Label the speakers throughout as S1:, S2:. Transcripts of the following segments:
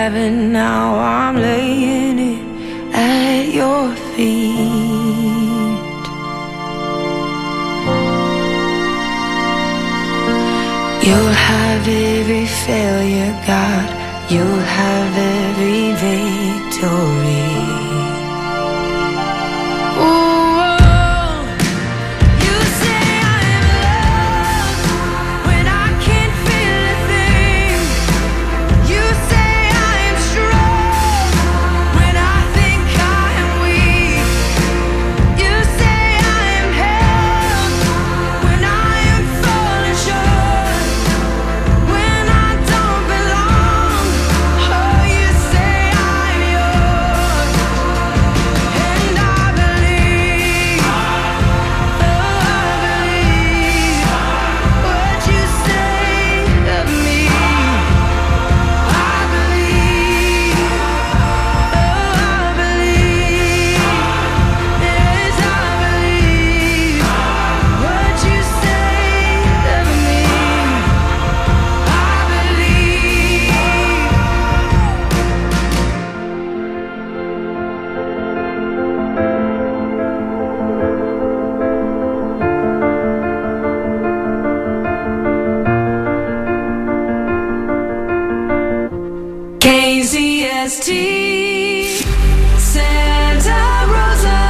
S1: heaven, now I'm laying it at your feet. You'll have every failure, God. You'll have every victory. KZST Santa Rosa.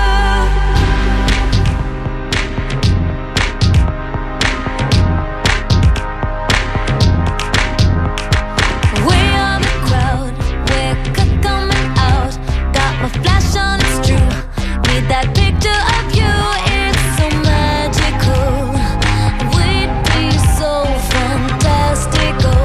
S2: Way on the crowd, we're coming out. Got my flash on, it's true. Need that picture of you, it's so magical. We'd be so fantastical.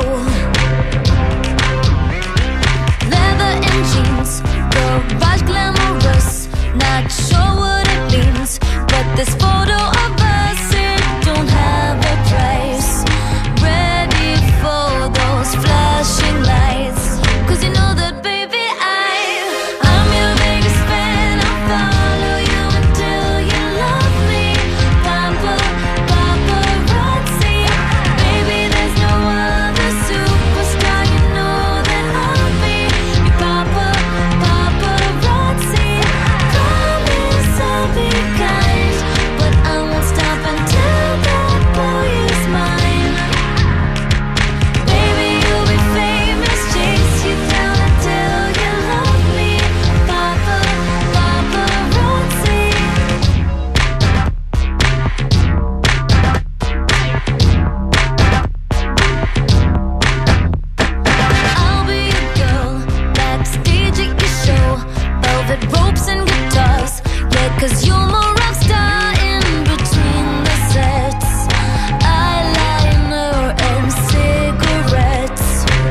S2: Jeans, garage glamorous, not sure what it means, but this photo of us, it don't have a price. Ready for those flashing lights, 'cause you know that baby I'm your biggest fan. I'll follow you until you love me. Paparazzi, baby there's no other superstar, you know that I'll be paparazzi. Promise I'll be kind, but I won't stop until that boy is mine. Baby you'll be famous, chase you down until you love me. Paparazzi. I'll be a girl backstage at your show, velvet ropes and guitars. Yeah, 'cause you're my rock star in between the sets. Eyeliner and cigarettes.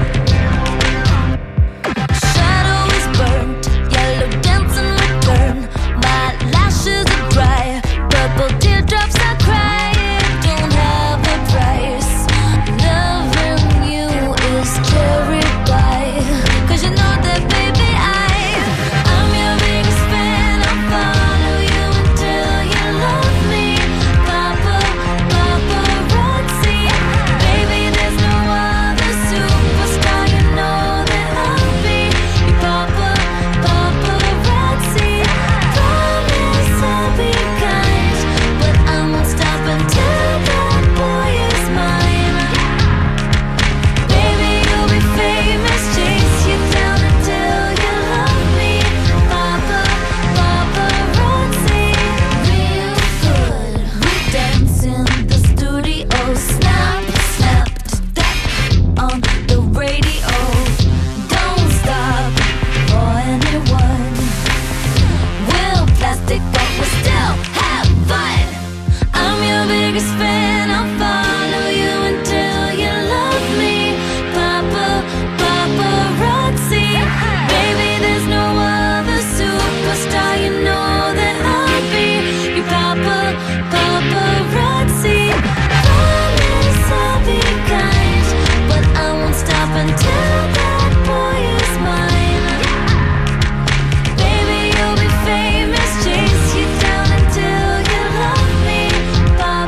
S2: Shadow is burnt, yellow dancing return. My lashes are dry, purple teardrops I cry. It don't have a price. Loving you is cherry pie, 'cause you know that baby I'm your biggest fan. I'll follow you until you love me. Paparazzi, baby there's no other superstar, you know that I'll be your paparazzi. Promise I'll be kind, but I won't stop until that boy is mine. Baby you'll be famous, chase you down until you love me. Paparazzi, real good. We dance in the studio, snap, snap, that on the radio. Don't stop for anyone. We're plastic, but we still have fun. I'm your biggest fan. I'll follow you until you love me. Paparazzi, baby there's no other superstar, you know that I'll be your paparazzi. Promise I'll be kind, but I won't stop until that boy is mine. Baby you'll be famous, chase you down until you love me.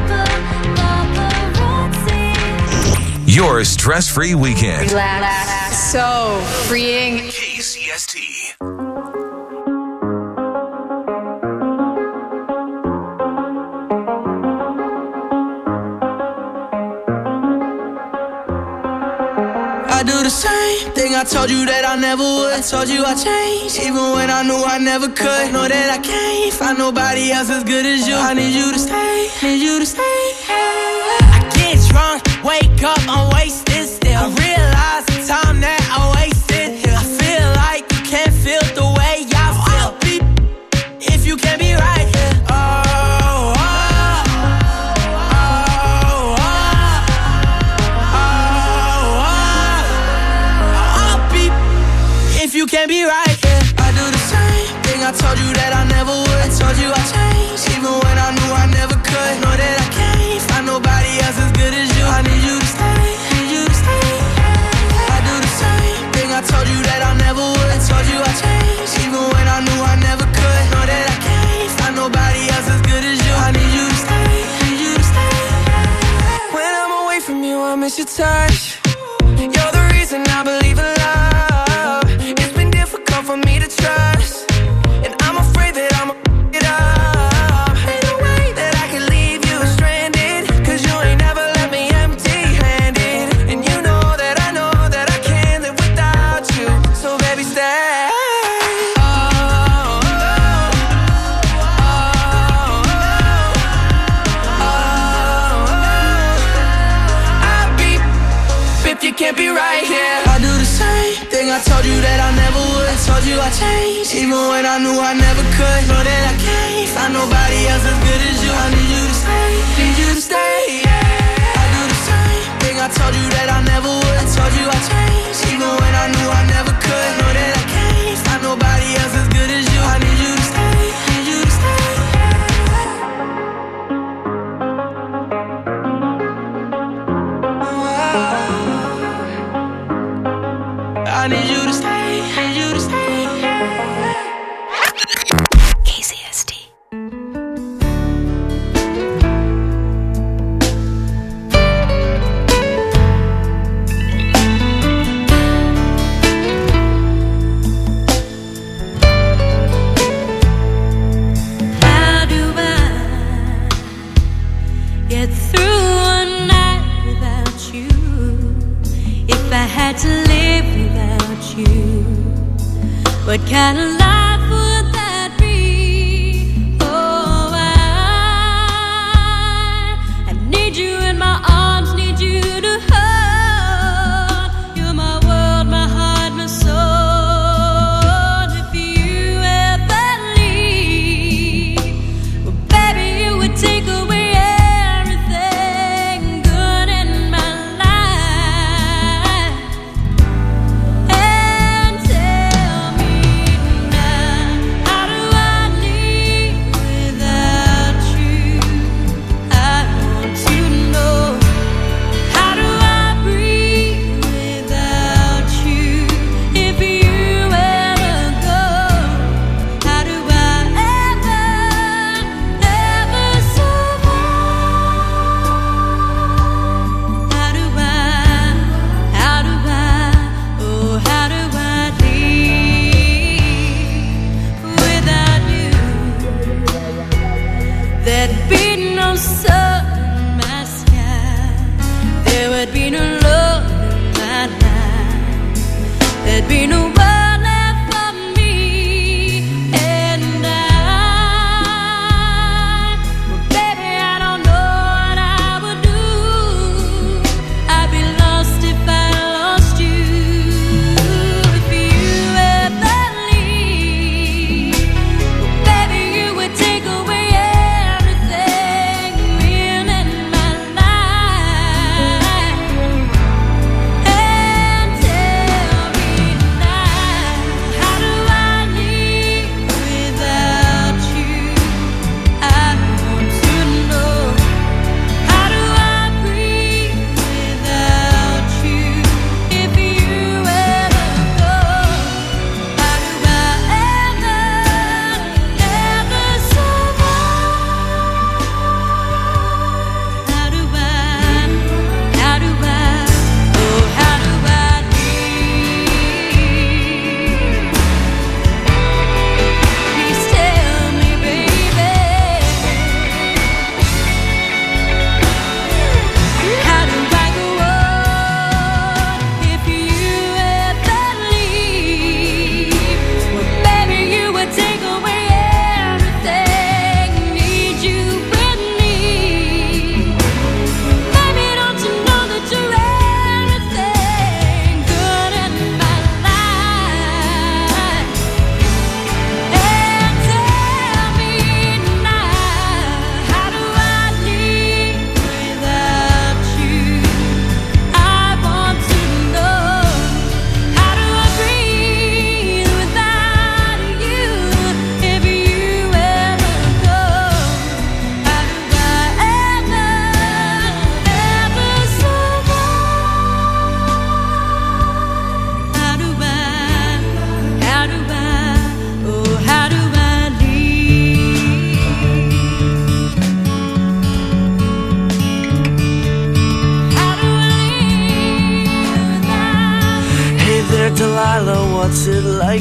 S2: Paparazzi.
S3: Your stress-free weekend.
S1: Relax,
S3: so freeing.
S4: KCST.
S5: I do the same thing I told you that I never would. I told you I changed, even when I knew I never could. Know that I can't find nobody else as good as you. I need you to stay, need you to stay. I get drunk, wake up, I'm wasted still. I realize the time that I wasted here. I feel like you can't feel the way I feel. If you can't be right here. If you can't be right, yeah. I do the same thing I told you that I never would. I told you I changed, even when I knew I never could. Know that I can't find nobody else as good as you. I need you to stay, need you to stay. I do the same thing I told you that I never would. I told you I changed, even when I knew I never could. Know that I can't find nobody else as good as you. I need you to stay, need you to stay. When I'm away from you, I miss your touch. You're the reason I believe in love. For me to trust, and I'm afraid that I'ma it up. Ain't no way that I can leave you stranded, cause you ain't never left me empty-handed. And you know that I can't live without you. So baby, stay. I'll be if you can't be right here. I do the same thing I told you that I never would. Told you I changed, even when I knew I never could. Know that I can't find nobody else as good as you. I need you to stay, need you to stay. I do the same thing I told you that I never would. I told you I changed, even when I knew I never could. Know that I can't find nobody else as good as you. I need you to stay, need you to stay. I need you to stay, need you to stay.
S1: KCST.
S2: How do I get through one night without you? If I had to live without you, what kind of life would that be? Oh, I need you in my arms, need you to hold. You're my world, my heart, my soul. If you ever leave, well, baby, you would take away everything good in my life. And tell me now, how do I live without you? I want to know, how do I breathe without you? If you ever go, how do I ever survive? How do I, oh, how do I live without you? There'd be no sun in my sky, there would be no love in my life, there'd be no world left for me and well, baby, I don't know what I would do. I'd be lost if I lost you. If you ever leave, well, baby, you would take away everything real in my life. And tell me now,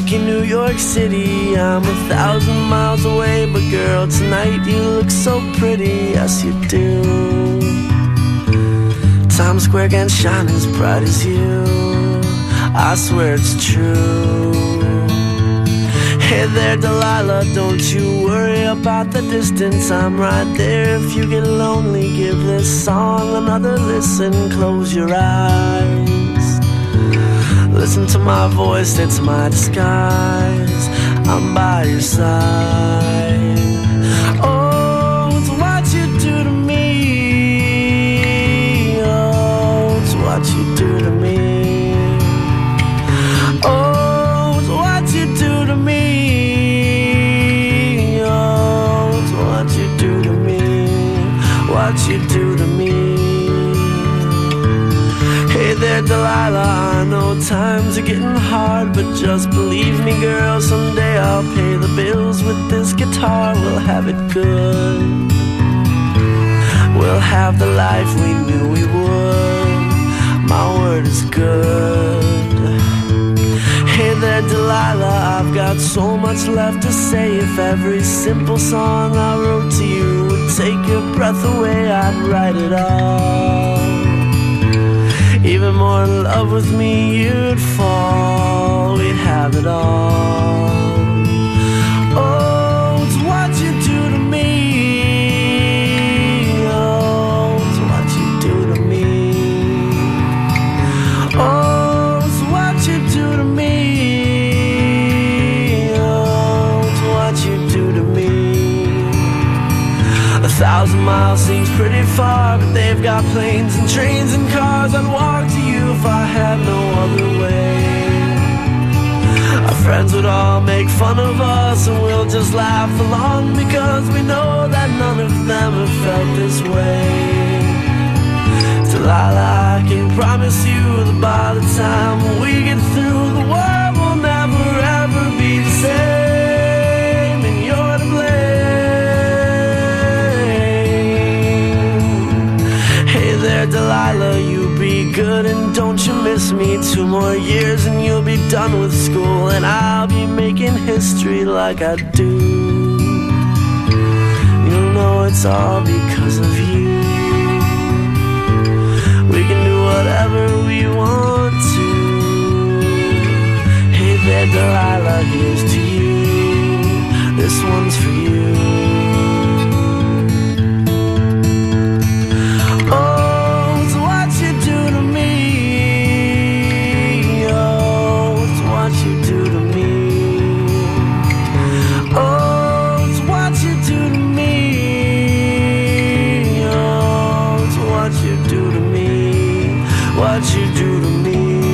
S5: week in New York City. I'm 1,000 miles away, but girl, tonight you look so pretty. Yes, you do. Times Square can't shine as bright as you. I swear it's true. Hey there, Delilah, don't you worry about the distance. I'm right there if you get lonely. Give this song another listen. Close your eyes. Listen to my voice, it's my disguise. I'm by your side. Oh, it's what you do to me. Oh, it's what you do to me. Oh, it's what you do to me. Oh, it's what you do to me. What you do to me. Hey there, Delilah, I know times are getting hard, but just believe me, girl, someday I'll pay the bills with this guitar. We'll have it good. We'll have the life we knew we would. My word is good. Hey there, Delilah, I've got so much left to say. If every simple song I wrote to you would take your breath away, I'd write it all. Even more in love with me, you'd fall. We'd have it all. Oh, it's what you do to me. Oh, it's what you do to me. Oh, it's what you do to me. Oh, it's what you do to me. 1,000 miles seems pretty far, but they've got planes and trains and cars. I'd walk to you if I had no other way. Our friends would all make fun of us, and we'll just laugh along, because we know that none of them have felt this way. Delilah, I can promise you that by the time we get through, the world will never ever be the same, and you're to blame. Hey there, Delilah, you be good and don't you miss me. 2 more years and you'll be done with school, and I'll be making history like I do. You'll know it's all because of you. We can do whatever we want to. Hey there, Delilah, here's to you. This one's for you. Oh, it's what you do to me. Oh, it's what you do to me. Oh, it's what you do to me. Oh, it's what you do to me. What you do to me.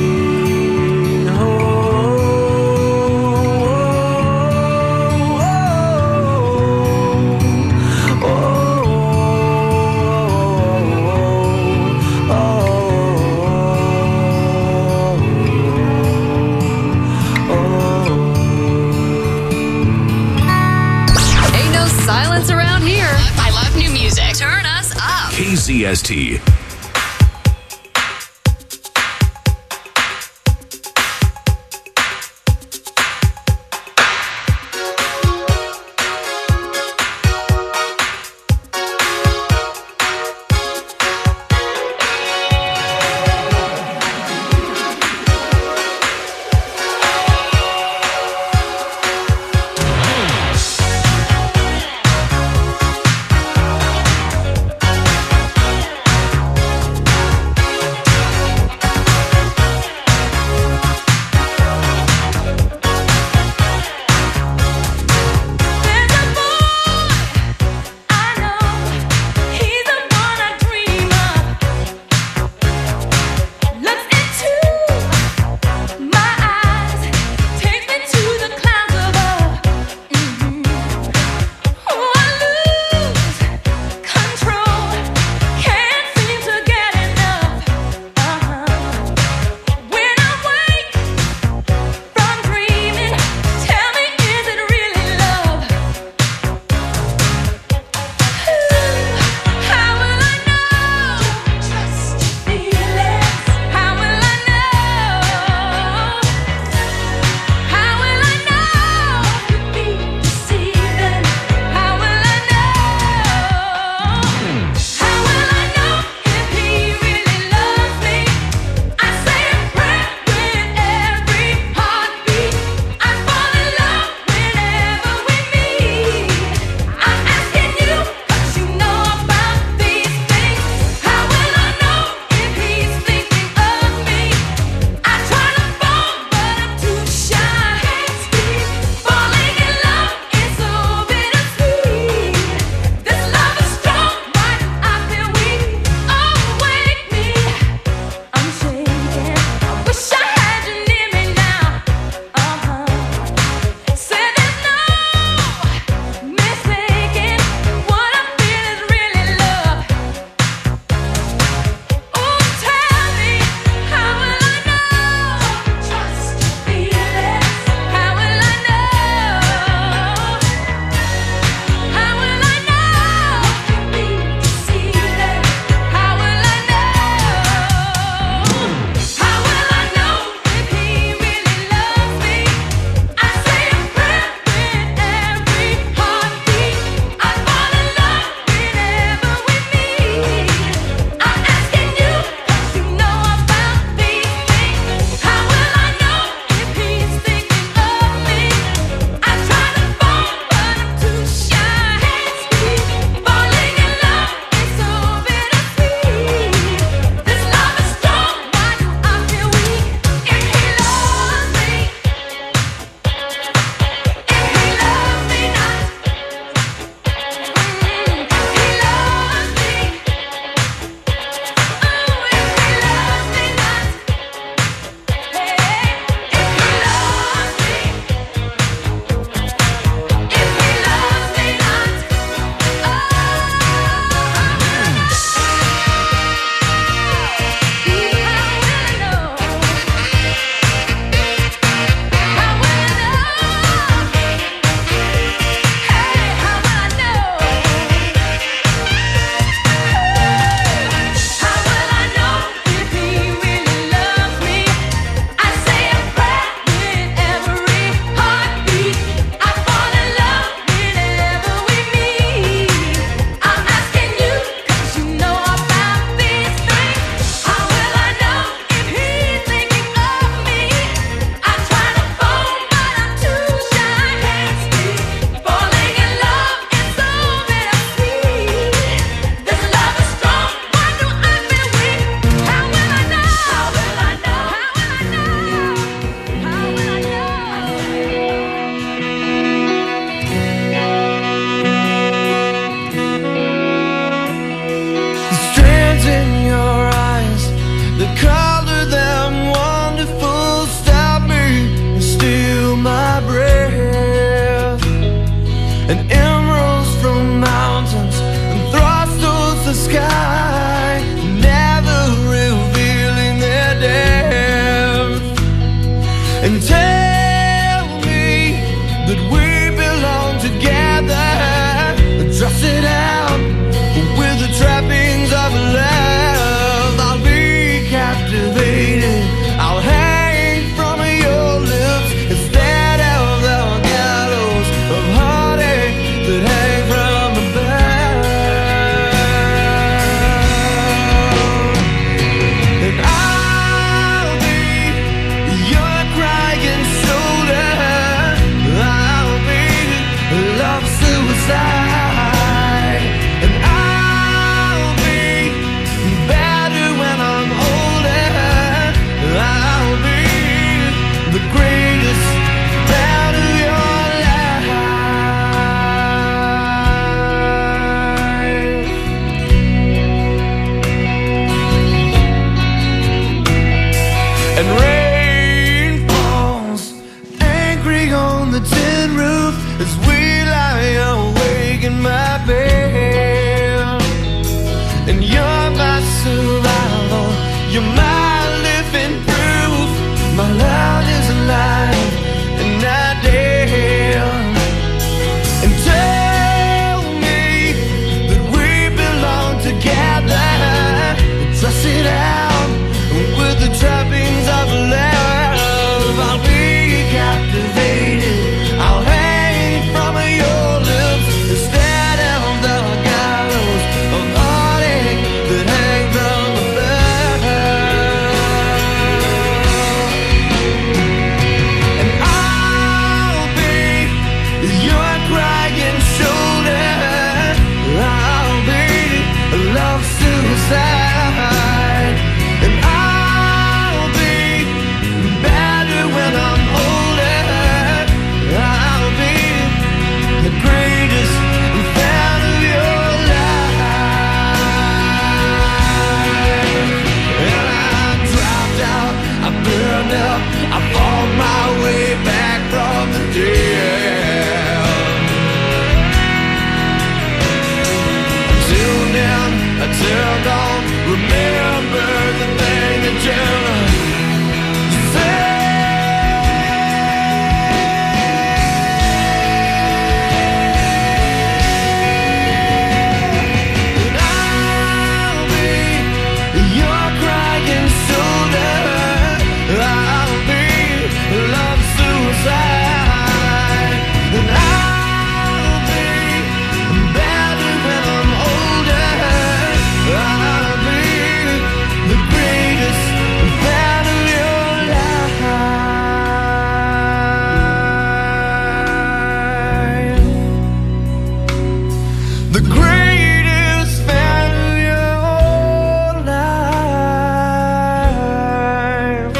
S3: Silence around here. I love new music. Turn us up.
S4: KZST.
S5: and emeralds from mountains and thrust towards the sky, never revealing their depth. And tell me that we belong together, dress it out with the trappings of love. I'll be captivated, I'll hang from your lips instead of the gallows of heartache that hang from above. And I'll be your crying shoulder, I'll be love suicide, and I'll be better when I'm older. I'll be the greatest part of your life. And rain falls angry on the tin roof as we lie awake in my bed. And you're my survival, you're my living proof. My love is alive and not dead. And tell me that we belong together, dress it out with the trappings of love. I'll be captivated, I'll hang from your lips instead of the gallows of heartache that hang from above. And I'll be your crying shoulder, I'll be love suicide, and I'll be better when I'm older. I'll be the greatest fan of your life. And I dropped out, I burned up, I fought my way back from the dead. Until then, I turned on, remember the thing that you said. And I'll be your crying shoulder, I'll be love suicide, and I'll be better when I'm older. I'll be the greatest fan of your life. The greatest fan of your life.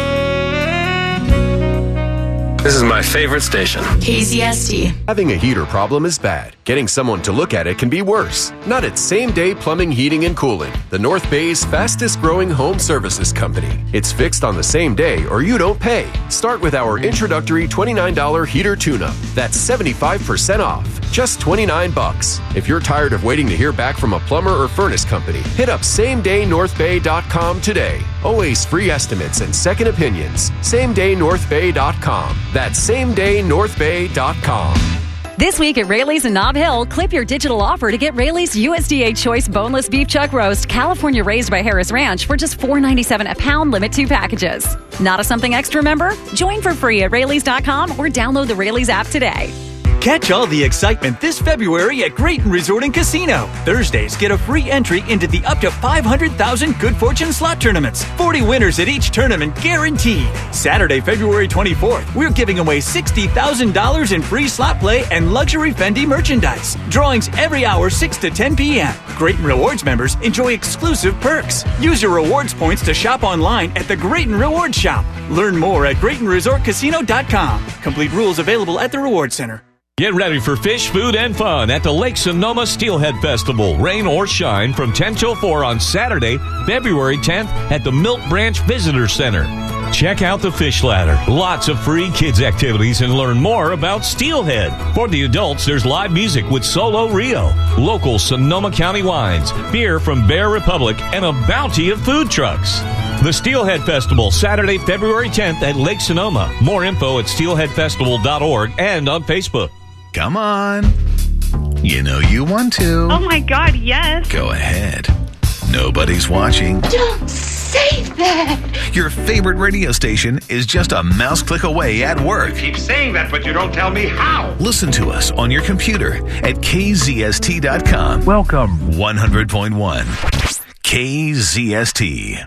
S4: This is my favorite station.
S3: KZST.
S6: Having a heater problem is bad. Getting someone to look at it can be worse. Not at Same Day Plumbing, Heating, and Cooling, the North Bay's fastest growing home services company. It's fixed on the same day or you don't pay. Start with our introductory $29 heater tune-up. That's 75% off. Just $29. If you're tired of waiting to hear back from a plumber or furnace company, hit up SameDayNorthBay.com today. Always free estimates and second opinions. SameDayNorthBay.com. That's SameDayNorthBay.com.
S7: This week at Rayleigh's in Nob Hill, clip your digital offer to get Rayleigh's USDA Choice Boneless Beef Chuck Roast, California raised by Harris Ranch for just $4.97 a pound, limit 2 packages. Not a something extra member? Join for free at Rayleigh's.com or download the Rayleigh's app today.
S8: Catch all the excitement this February at Grayton Resort and Casino. Thursdays, get a free entry into the up to 500,000 Good Fortune slot tournaments. 40 winners at each tournament guaranteed. Saturday, February 24th, we're giving away $60,000 in free slot play and luxury Fendi merchandise. Drawings every hour, 6 to 10 p.m. Grayton Rewards members enjoy exclusive perks. Use your rewards points to shop online at the Grayton Rewards Shop. Learn more at GraytonResortCasino.com. Complete rules available at the Rewards Center.
S9: Get ready for fish, food, and fun at the Lake Sonoma Steelhead Festival. Rain or shine from 10 till 4 on Saturday, February 10th at the Milk Branch Visitor Center. Check out the Fish Ladder. Lots of free kids activities and learn more about Steelhead. For the adults, there's live music with Solo Rio, local Sonoma County wines, beer from Bear Republic, and a bounty of food trucks. The Steelhead Festival, Saturday, February 10th at Lake Sonoma. More info at steelheadfestival.org and on Facebook.
S10: Come on. You know you want to.
S11: Oh my God, yes.
S10: Go ahead. Nobody's watching.
S12: Don't say that.
S10: Your favorite radio station is just a mouse click away at work.
S13: You keep saying that, but you don't tell me how.
S10: Listen to us on your computer at kzst.com.
S13: Welcome.
S10: 100.1 KZST.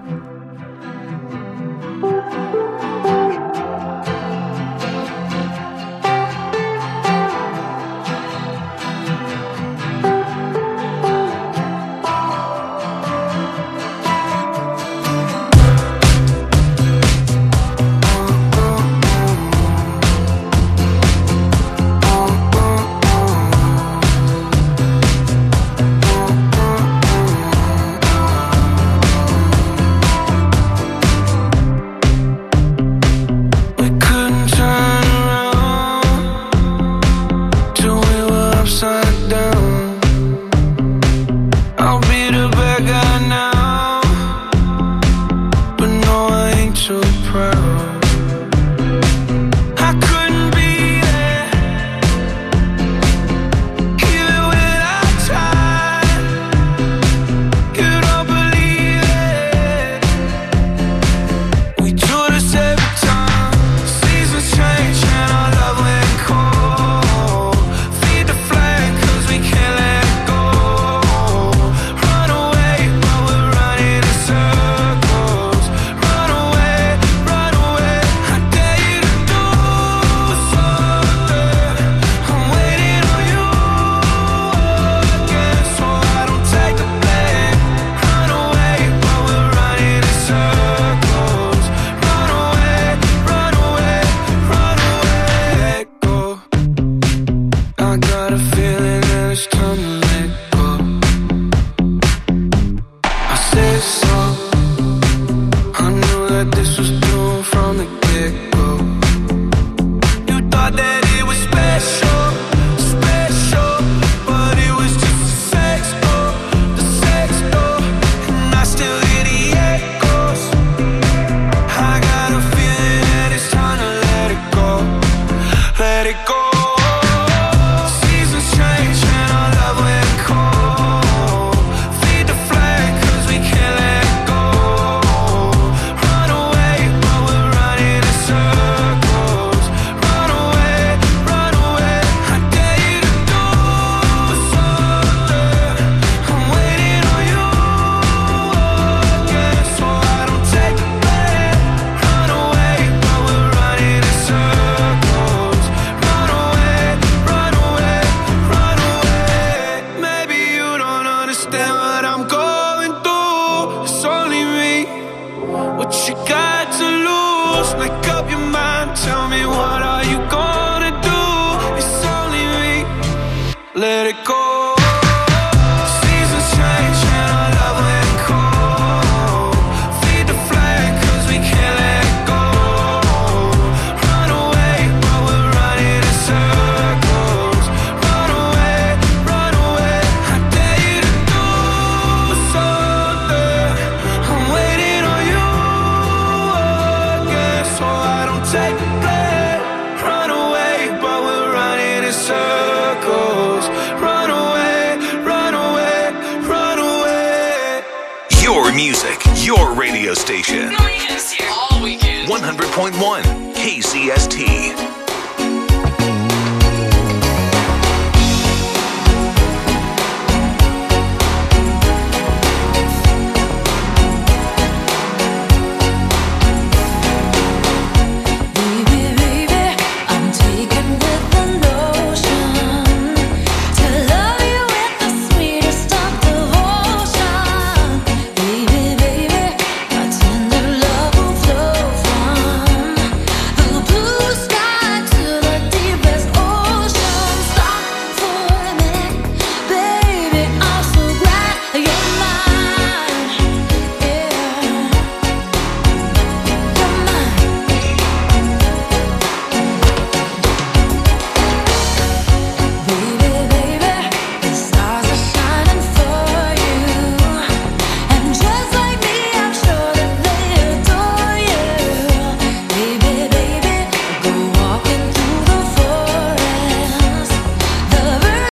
S10: Your radio station.
S3: All weekend.
S10: 100.1 KZST.